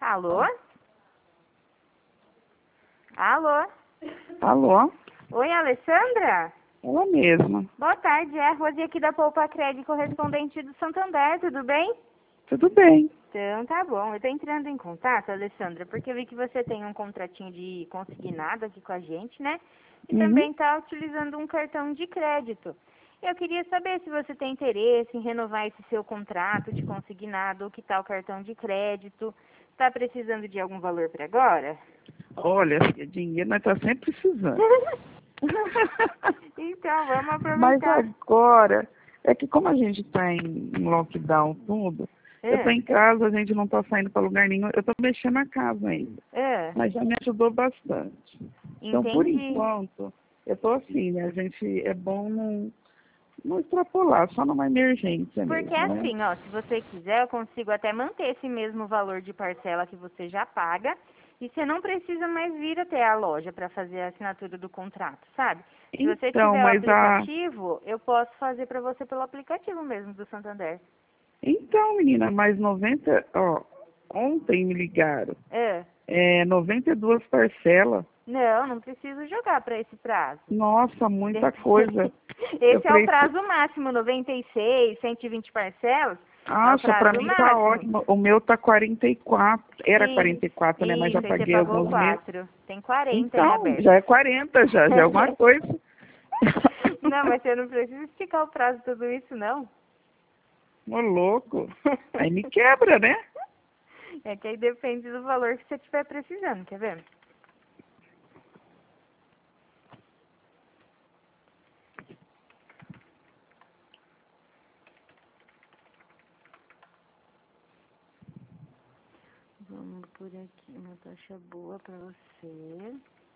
Alô? Alô? Alô? Oi, Alessandra? Ela mesma. Boa tarde, é a Rose aqui da Poupa Crédito, correspondente do Santander, tudo bem? Tudo bem. Então, tá bom. Eu tô entrando em contato, Alessandra, porque eu vi que você tem um contratinho de consignado aqui com a gente, né? E também tá utilizando um cartão de crédito. Eu queria saber se você tem interesse em renovar esse seu contrato de consignado, o que tá o cartão de crédito. Tá precisando de algum valor para agora? Olha, filha, dinheiro nós tá sempre precisando. Então, vamos Mas aproveitar. agora, é que como a gente tá em lockdown tudo, eu tô É, em casa, a gente não tá saindo para lugar nenhum, eu tô mexendo na casa ainda. é, Mas já me ajudou bastante. Então, por entendi. enquanto, eu tô assim, né? A gente é bom não extrapolar, só numa emergência Porque mesmo, né? assim, ó, se você quiser, eu consigo até manter esse mesmo valor de parcela que você já paga. E você não precisa mais vir até a loja para fazer a assinatura do contrato, sabe? Se você Então, tiver o mas a aplicativo, eu posso fazer para você pelo aplicativo mesmo do Santander. Então, menina, mais 90, ó, ontem me ligaram, É. 92 parcelas. Não, não preciso jogar para esse prazo. Nossa, muita coisa. Eu Esse é o falei, prazo máximo, 96, 120 parcelas, é o acha, pra prazo mim tá máximo. ótimo. O meu tá 44, era Isso, 44, né? Mas já isso, aí você paguei pagou alguns meses. 4. Tem 40 em Então, aberto. já é 40, já é alguma coisa. Não, mas você não precisa esticar o prazo de tudo isso, não. Ô, louco. Aí me quebra, né? É que aí depende do valor que você estiver precisando, quer ver? Vamos por aqui, uma taxa boa pra você.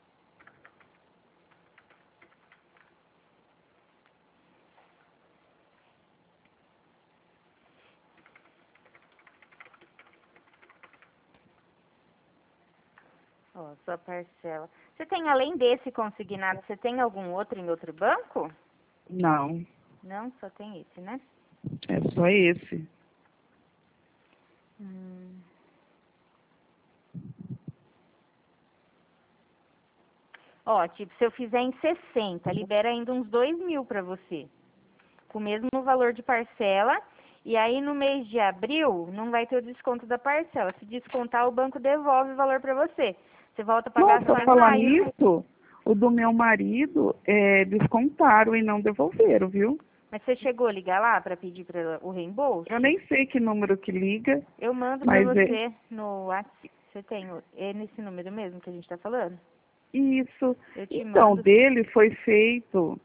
Ó, sua parcela. Você tem, além desse consignado, você tem algum outro em outro banco? Não, Não, só tem esse, né? é só esse. Hum. Ó, tipo, se eu fizer em 60, libera ainda uns 2.000 pra você. Com o mesmo valor de parcela. E aí, no mês de abril, não vai ter o desconto da parcela. Se descontar, o banco devolve o valor pra você. Você volta a pagar só Nossa, em falar maio. nisso, o do meu marido, descontaram e não devolveram, viu? Mas você chegou a ligar lá pra pedir pra o reembolso? Eu nem sei que número que liga, Eu mando pra mas é você no WhatsApp. Você tem, é nesse número mesmo que a gente tá falando? isso. Eu te Então, mando. dele foi feito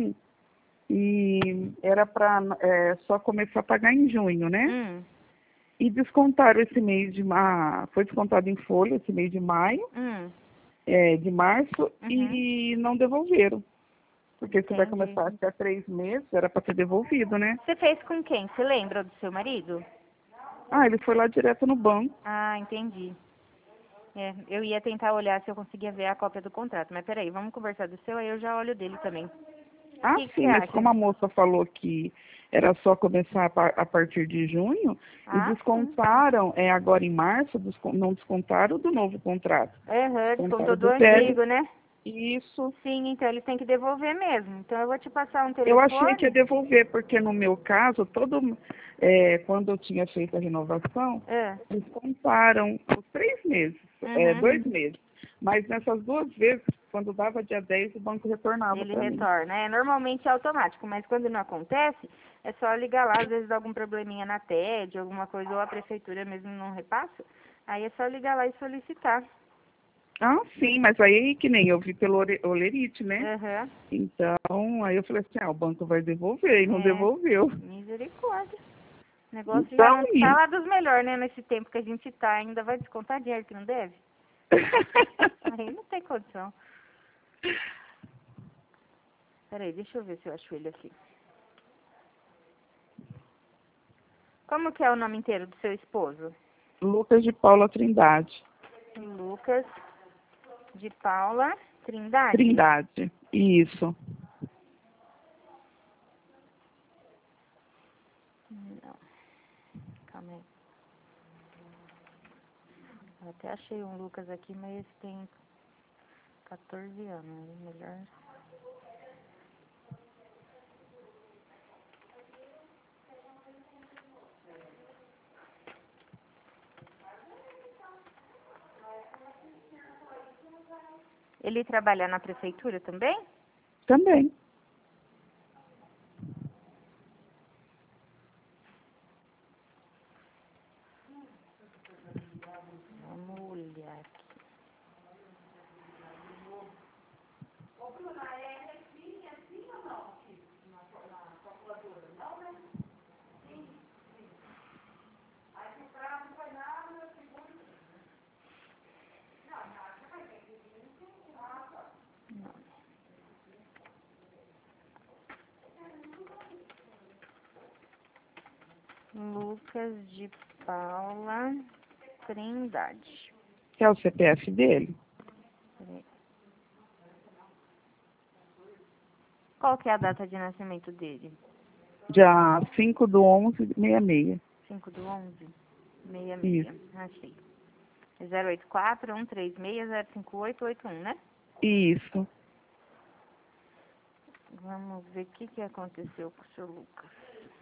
e era para só começar a pagar em junho, né? Hum, E descontaram esse mês foi descontado em folha esse mês de maio, hum, de março, uhum, e não devolveram. Porque se vai entendi. começar até 3 meses, era para ter devolvido, né? Você fez com quem? Você lembra do seu marido? Ah, ele foi lá direto no banco. Ah, entendi. É, eu ia tentar olhar se eu conseguia ver a cópia do contrato, mas peraí, vamos conversar do seu, aí eu já olho dele também. O Ah, que você sim, mas acha? como a moça falou que era só começar a partir de junho, e Ah, sim. descontaram, agora em março, não descontaram do novo contrato. Aham, Descontaram descontou do do velho. antigo, né? Isso. Sim, então eles têm que devolver mesmo. Então eu vou te passar um Eu achei que ia telefone. devolver, porque no meu caso, quando eu tinha feito a renovação, É. descontaram os 3 meses, Uhum. 2 meses. Mas nessas 2 vezes, quando dava dia 10, o banco retornava Ele para mim. retorna. É normalmente é automático, mas quando não acontece, é só ligar lá, às vezes dá algum probleminha na TED, alguma coisa, ou a prefeitura mesmo não repassa. Aí é só ligar lá e solicitar. Ah, sim, mas aí que nem eu vi pelo Olerite, né? Aham. Então, aí eu falei assim, o banco vai devolver, e não É. devolveu. Misericórdia. O negócio já Então, não tá menino. lá dos melhores, né? Nesse tempo que a gente tá, ainda vai descontar dinheiro que não deve? Aí não tem condição. Peraí, deixa eu ver se eu acho ele aqui. Como que é o nome inteiro do seu esposo? Lucas de Paula Trindade. Lucas de Paula Trindade. Trindade, isso. Não, calma aí. Eu até achei um Lucas aqui, mas esse tem 14 anos. Melhor. Ele trabalha na prefeitura também? Também. Vamos olhar aqui. Lucas de Paula Trindade. Que é o CPF dele? Peraí. Qual que é a data de nascimento dele? Dia 5/11/66. 5/11/66. Achei. 084-136-05881, né? Isso. Vamos ver o que aconteceu com o seu Lucas.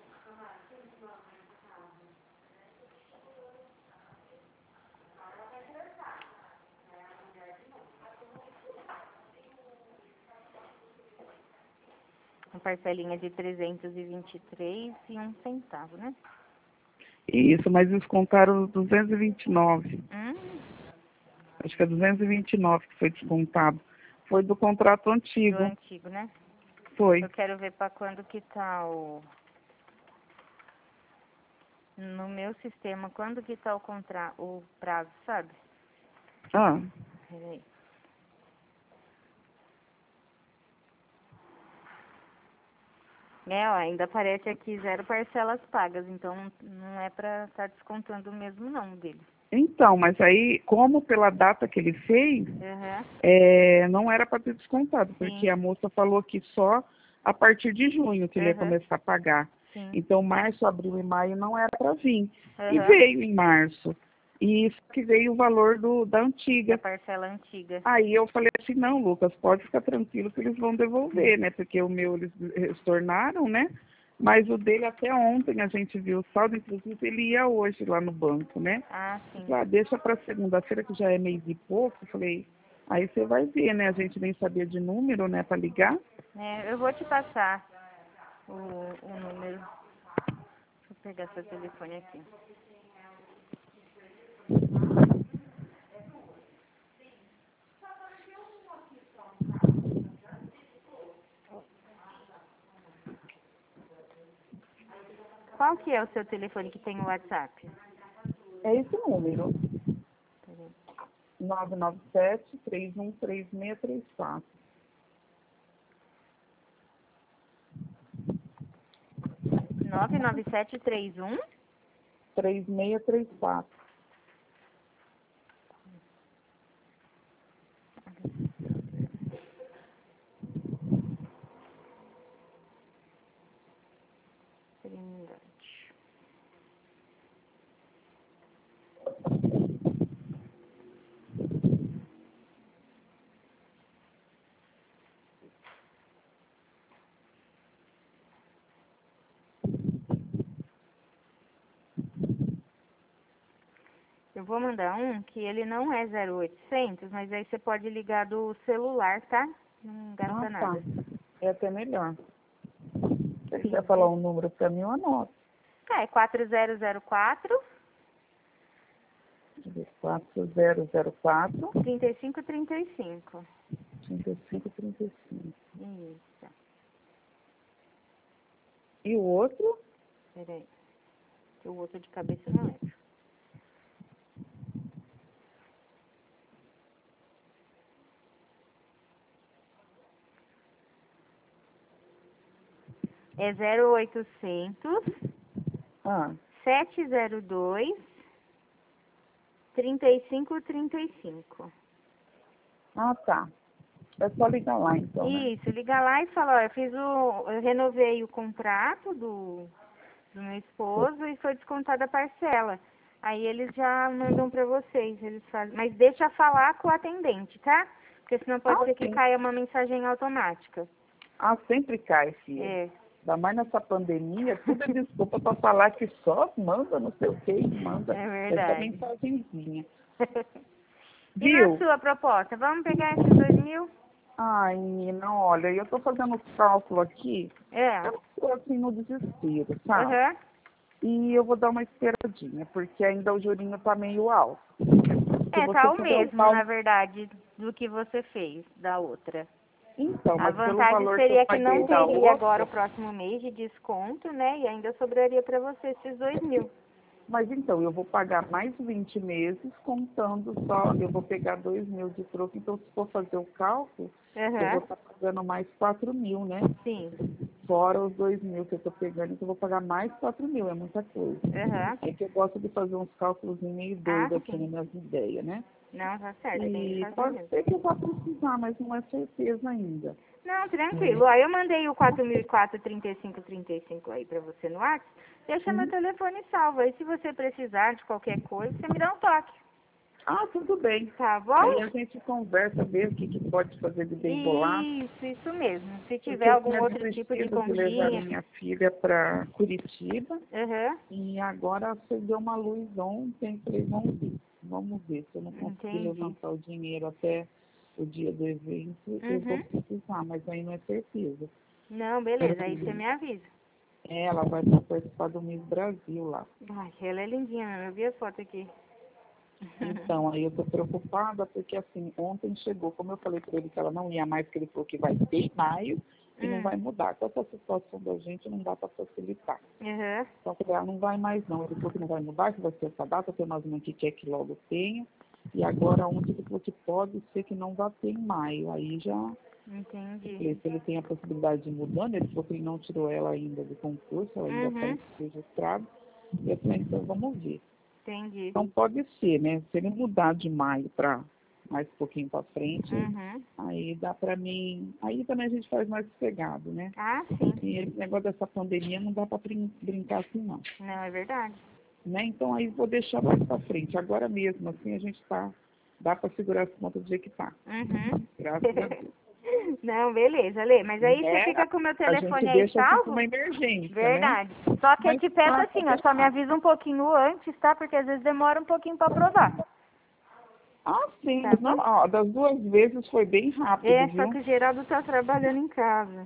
Uma parcelinha de 323,01 centavo, né? Isso, mas eles contaram 229. Hum, Acho que é 229 que foi descontado. Foi do contrato do antigo. antigo, né? Foi. Eu quero ver para quando que tá o... No meu sistema, quando que tá o prazo, sabe? Ah, Peraí. Ó, ainda aparece aqui 0 parcelas pagas, então não é pra estar descontando o mesmo não dele. então, mas aí, como pela data que ele fez, Aham, não era para ter descontado, porque sim, a moça falou que só a partir de junho que ele ia aham, começar a pagar. sim, Então, março, abril e maio não era para vir. E aham, veio em março. E isso que veio o valor da da antiga. parcela antiga. Aí eu falei assim, não, Lucas, pode ficar tranquilo que eles vão devolver, né? Porque o meu eles retornaram, né? Mas o dele até ontem a gente viu o saldo, inclusive ele ia hoje lá no banco, né? Ah, Eu sim. falei, deixa para segunda-feira que já é mês e pouco. Eu falei, aí você vai ver, né? A gente nem sabia de número, né, para ligar. Eu vou te passar o número. Deixa eu pegar seu telefone aqui. Qual que é o seu telefone que tem o WhatsApp? É esse número, Peraí. 997-313634. 99731. 3634. Trindade. Eu vou mandar um que ele não é 0800, mas aí você pode ligar do celular, tá? Não Ah, gasta tá. nada. É até melhor. Se você quiser Sim. falar um número para mim, eu anoto. É 4004 4004 3535. 3535. Isso. E o outro? Peraí. Que o outro de cabeça eu não lembro. É 0800 Ah, 702 3535. tá. É só ligar lá então, né? Isso, liga lá e fala, ó, eu renovei o contrato do meu esposo e foi descontada a parcela. Aí eles já mandam pra vocês, eles fazem. Mas deixa falar com o atendente, tá? Porque senão pode ser que Sim. caia uma mensagem automática. Ah, sempre cai, filha. É. Ainda mais nessa pandemia, tudo é desculpa para falar que só manda não sei o que, manda É essa verdade. mensagenzinha. E na Viu? sua proposta? Vamos pegar esses 2.000? Ai, menina, olha, eu tô fazendo os cálculos aqui, É. eu tô assim no desespero, sabe? Aham. E eu vou dar uma esperadinha, porque ainda o jurinho tá meio alto. Se É, você tá o fizer o mesmo, na cálculo, verdade, do que você fez da outra. então, A mas pelo vantagem valor que eu seria que não paguei da teria agora o outra, próximo mês de desconto, né? E ainda sobraria pra você esses 2.000. mas então, eu vou pagar mais 20 meses, contando só, eu vou pegar 2.000 de troco, então se for fazer o cálculo, eu vou Aham. estar pagando mais 4.000, né? Sim. Fora os 2.000 que eu estou pegando, então eu vou pagar mais 4.000, é muita coisa. Aham. É que eu gosto de fazer uns cálculos meio Ah, doidos aqui sim. nas minhas ideias, né? Não, tá certo, tem que E fazer pode mesmo. ser que eu vá precisar, mas não é certeza ainda. Não, tranquilo. Aí eu mandei o 4004-3535 aí pra você no WhatsApp. Deixa meu Uhum. telefone salvo. Aí se você precisar de qualquer coisa, você me dá um toque. Ah, tudo bem. Tá Aí bom? a gente conversa, vê o que pode fazer de bem bolado. Isso mesmo. Se tiver Porque eu algum tinha outro tipo de desistido de levar continha. minha filha para Curitiba Aham. e agora acendeu uma luz ontem. Falei, vamos ver. Vamos ver. Se eu não conseguir Entendi. levantar o dinheiro até o dia do evento, eu vou Uhum. precisar, mas aí não é certeza. Não, beleza. Aí você me avisa. Ela vai participar do Miss Brasil lá. Ai, ela é lindinha, né? Eu vi a foto aqui. Então, aí eu tô preocupada porque, assim, ontem chegou, como eu falei para ele que ela não ia mais, que ele falou que vai ter em maio e não vai mudar. Com essa situação da gente, não dá para facilitar. Aham. Só que ela não vai mais, não. Ele falou que não vai mudar, que vai ser essa data, tem umas mães que quer que logo tenha. E agora ontem ele falou que pode ser que não vá ter em maio. Aí já, eu Entendi. falei, se ele tem a possibilidade de mudar, né? Ele falou que ele não tirou ela ainda do concurso, ela ainda está Uhum. registrada. E eu falei, então vamos ver. Entendi. Então pode ser, né? Se ele mudar de maio para mais um pouquinho para frente, Uhum. aí dá para mim. Aí também a gente faz mais sossegado, né? Ah, sim. E esse negócio dessa pandemia não dá para brincar assim, não. Não, é verdade. Né? Então aí vou deixar mais para frente. Agora mesmo, assim, a gente tá. Dá para segurar as contas do jeito que tá. Uhum. Graças a Deus. Não, beleza, Lê. Mas aí você Né? fica com o meu A gente telefone aí deixa assim para salvo? uma emergência, né? Verdade. Só que eu Mas te peço tá, assim, ó, só me avisa um pouquinho antes, tá? Porque às vezes demora um pouquinho pra aprovar. ah, sim, Tá mas bom? não, ó, das duas vezes foi bem rápido, É, só viu? que o Geraldo tá trabalhando em casa.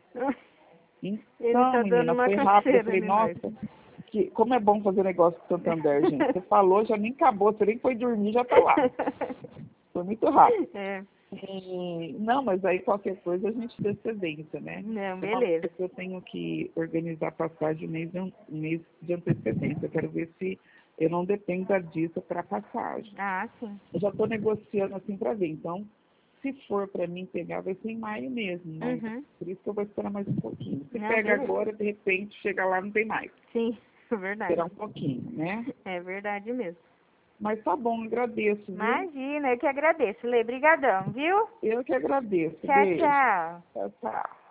Ele Então, tá dando menina, uma foi rápido. Eu canseira falei, em nós. nossa, que, como é bom fazer negócio com o Santander, gente. Você falou, já nem acabou, você nem foi dormir, já tá lá. Foi muito rápido. É, E, não, mas aí qualquer coisa a gente dá excedência, né? não, Tem uma beleza. coisa que eu tenho que organizar a passagem um mês de antecedência. Eu quero ver se eu não dependa disso para passagem. Ah, sim. Eu já estou negociando assim para ver. Então, se for para mim pegar, vai ser em maio mesmo. Mas Uhum. por isso que eu vou esperar mais um pouquinho. Se Não, pega beleza. agora, de repente, chega lá, não tem mais. Sim, é verdade. Esperar um pouquinho, né? É verdade mesmo. Mas tá bom, agradeço, viu? Imagina, eu que agradeço, Lê. Brigadão, viu? Eu que agradeço. Tchau, Beijo. tchau. Tchau, tchau.